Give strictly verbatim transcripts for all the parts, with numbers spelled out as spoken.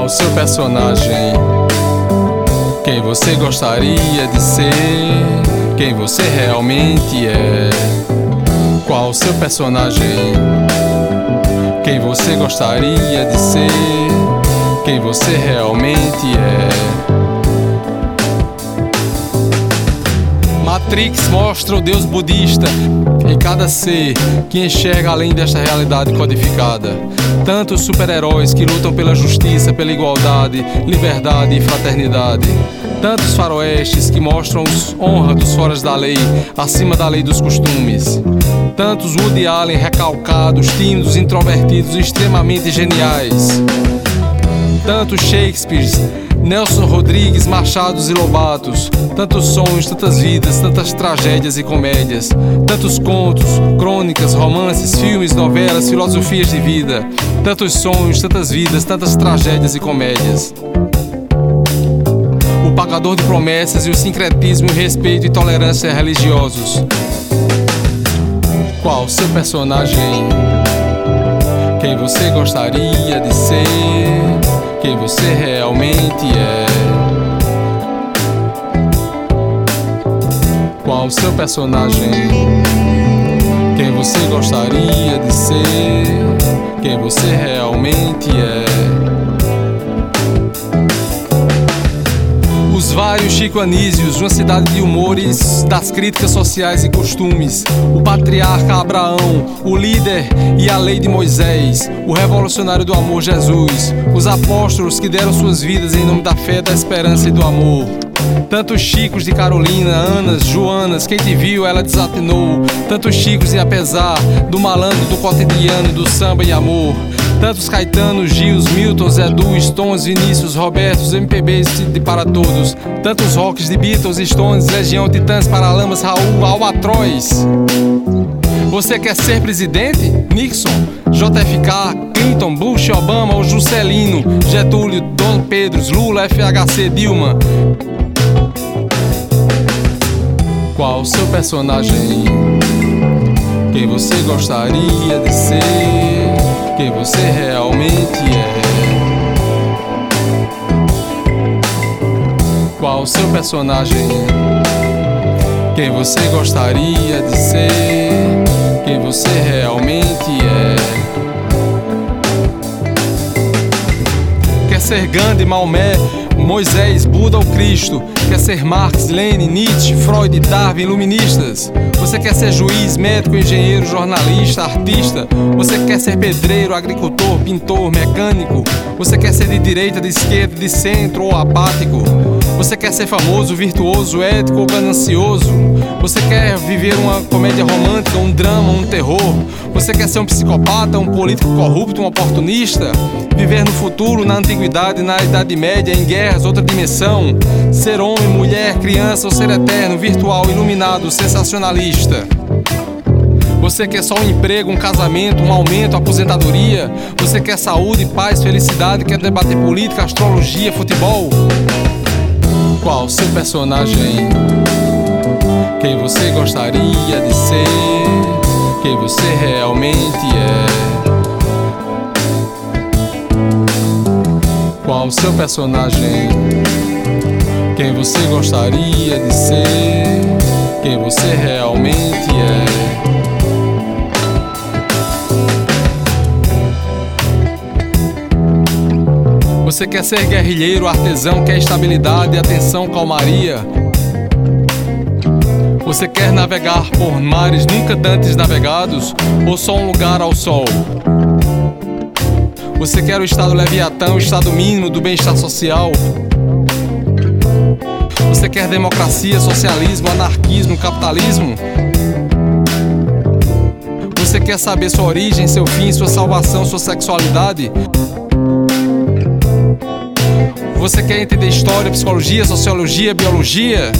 Qual seu personagem? Quem você gostaria de ser? Quem você realmente é? Qual seu personagem? Quem você gostaria de ser? Quem você realmente é? Matrix mostra o Deus budista em cada ser que enxerga além desta realidade codificada. Tantos super-heróis que lutam pela justiça, pela igualdade, liberdade e fraternidade. Tantos faroestes que mostram honra dos foras da lei, acima da lei dos costumes. Tantos Woody Allen recalcados, tímidos, introvertidos e extremamente geniais. Tantos Shakespeares, Nelson Rodrigues, Machados e Lobatos. Tantos sonhos, tantas vidas, tantas tragédias e comédias. Tantos contos, crônicas, romances, filmes, novelas, filosofias de vida. Tantos sonhos, tantas vidas, tantas tragédias e comédias. O pagador de promessas e o sincretismo, respeito e tolerância religiosos. Qual seu personagem? Quem você gostaria de ser? Quem você realmente é? Qual seu personagem? Quem você gostaria de ser? Quem você realmente é? Os vários Chico Anísios, uma cidade de humores, das críticas sociais e costumes. O patriarca Abraão, o líder e a lei de Moisés, o revolucionário do amor Jesus, os apóstolos que deram suas vidas em nome da fé, da esperança e do amor. Tantos Chicos de Carolina, Anas, Joanas, quem te viu ela desatinou. Tantos Chicos e apesar do malandro, do cotidiano, do samba e amor. Tantos Caetanos, Gils, Miltons, Edu, Stones, Vinícius, Robertos, M P Bs de para todos. Tantos rocks de Beatles, Stones, Legião, Titãs, Paralamas, Raul, Albatroz. Você quer ser presidente? Nixon, J F K, Clinton, Bush, Obama ou Juscelino, Getúlio, Dom Pedro, Lula, F H C, Dilma. Qual seu personagem? Quem você gostaria de ser? Quem você realmente é? Qual seu personagem? Quem você gostaria de ser? Quem você realmente é? Quer ser Gandhi, Maomé, Moisés, Buda ou Cristo? Quer ser Marx, Lenin, Nietzsche, Freud, Darwin, iluministas? Você quer ser juiz, médico, engenheiro, jornalista, artista? Você quer ser pedreiro, agricultor, pintor, mecânico? Você quer ser de direita, de esquerda, de centro ou apático? Você quer ser famoso, virtuoso, ético ou ganancioso? Você quer viver uma comédia romântica, um drama, um terror? Você quer ser um psicopata, um político corrupto, um oportunista? Viver no futuro, na antiguidade, na Idade Média, em guerras, outra dimensão? Ser homem, mulher, criança ou ser eterno, virtual, iluminado, sensacionalista? Você quer só um emprego, um casamento, um aumento, aposentadoria? Você quer saúde, paz, felicidade? Quer debater política, astrologia, futebol? Qual seu personagem? Quem você gostaria de ser? Quem você realmente é? Qual seu personagem? Quem você gostaria de ser? Quem você realmente é? Você quer ser guerrilheiro, artesão, quer estabilidade, atenção, calmaria? Você quer navegar por mares nunca dantes navegados ou só um lugar ao sol? Você quer o estado leviatã, o estado mínimo do bem-estar social? Você quer democracia, socialismo, anarquismo, capitalismo? Você quer saber sua origem, seu fim, sua salvação, sua sexualidade? Você quer entender história, psicologia, sociologia, biologia?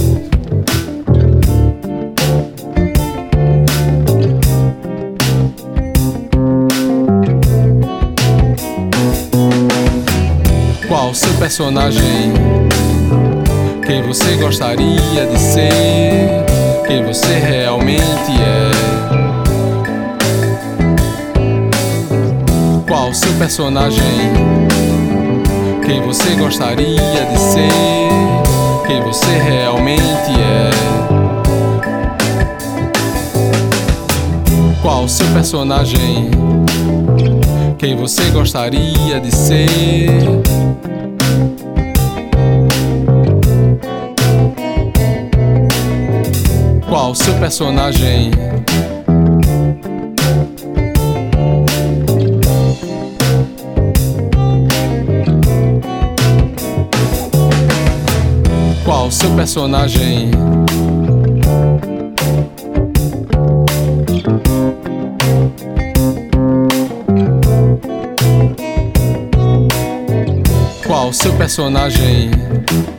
Qual seu personagem? Quem você gostaria de ser? Quem você realmente é? Qual seu personagem? Quem você gostaria de ser, quem você realmente é. Qual o seu personagem? Quem você gostaria de ser? Qual o seu personagem? Qual o seu personagem? Qual o seu personagem?